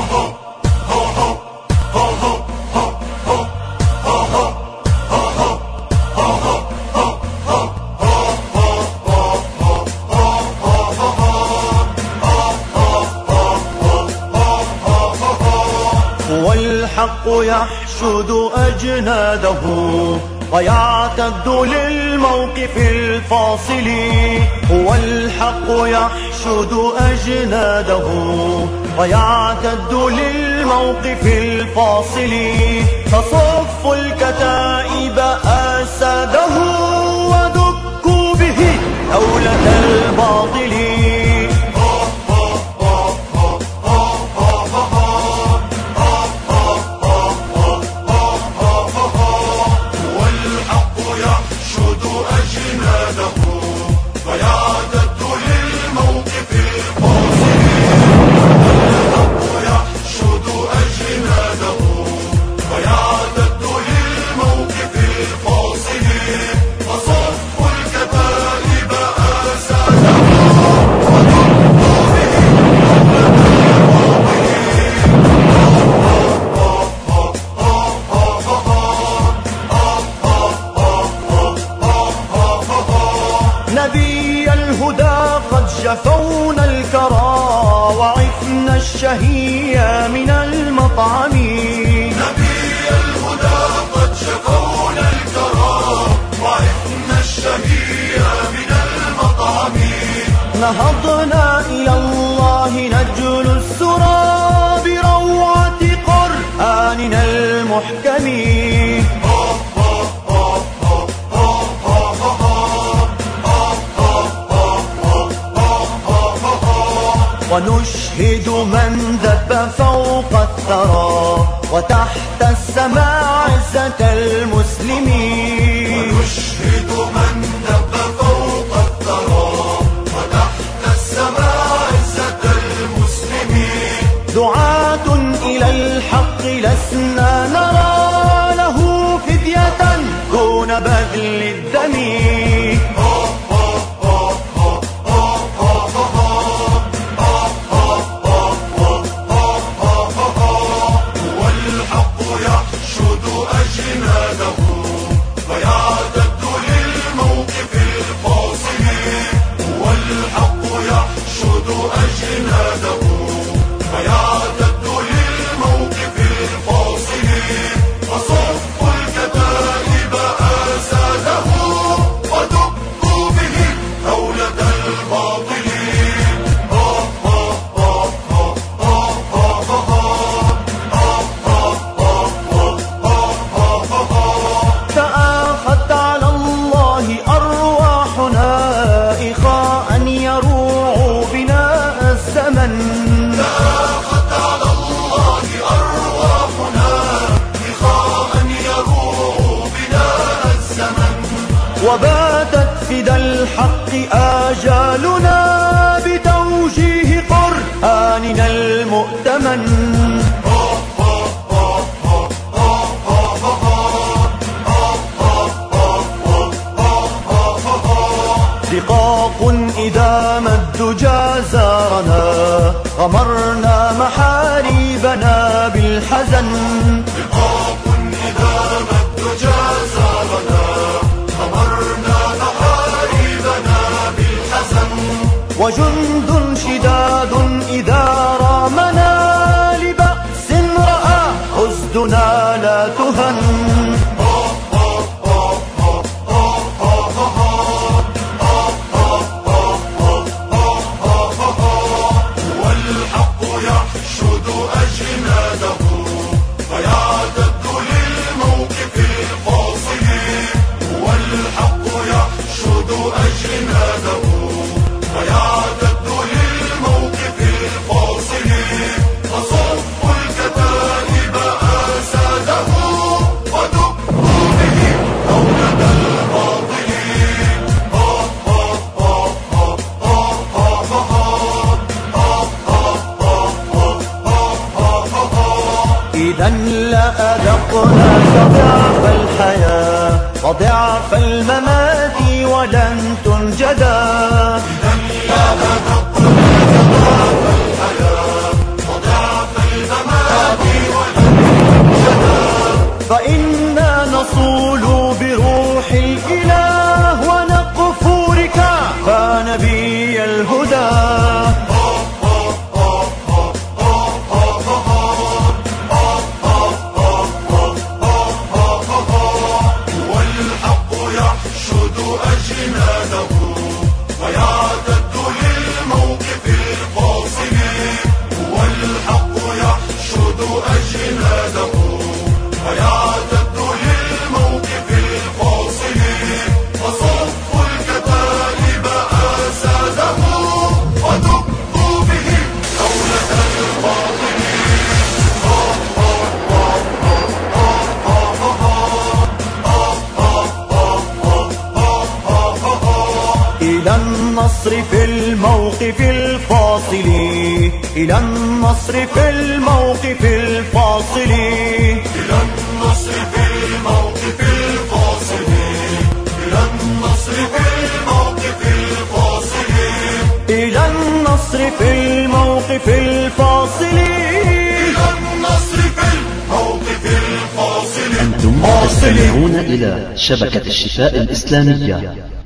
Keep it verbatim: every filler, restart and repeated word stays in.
والحق يحشد أجناده ويعتد للموقف الفاصل. هو الحق يحشد أجناده ويعتد للموقف الفاصل. فصف الكتائب أساده ودكوا به دولة الباطل. نبي الهدى قد شفونا الكرى وعفنا الشهية من المطعم. نبي الهدى قد شفونا الكرى وعفنا الشهية من المطعم. نهضنا إلى الله نجل السرى بروعة قرآننا المحكم. ونشهد من دب فوق الثرى وتحت السماء عزة المسلمين. ونشهد من دب فوق الثرى وتحت السماء عزة المسلمين. دعاة إلى الحق لسنا نرى له فدية دون بذل الدم. وباتت فدى الحق آجالنا بتوجيه قرآننا المؤتمن. رقاق إذا ما الدجى زارنا غمرنا محاريبنا بالحزن. رقاق إذا ما الدجى زارنا غمرنا محاريبنا بالحزن. وجند شداد إذا رامنا لبأس رأى حسدنا لا تهن. والحق يحشد أجناده ويعتد للموقف الفاصل. والحق يحشد أجناده ويعتد للموقف الفاصل. فصف الكتائب أساده ودكوا به دولة الباطل. إذا لأذقنا ضعف الحياة وضعف الممات ولن تنجدا. إذا لأذقنا ضعف الحياة وضعف الممات الموقف الفاصل، إلى النصر في الموقف الفاصل، إلى النصر في الموقف الفاصل، إلى النصر في الموقف الفاصل، إلى النصر في الموقف الفاصل، إلى النصر في الموقف الفاصل. أنتم تستمعون إلى شبكة الشفاء الإسلامية.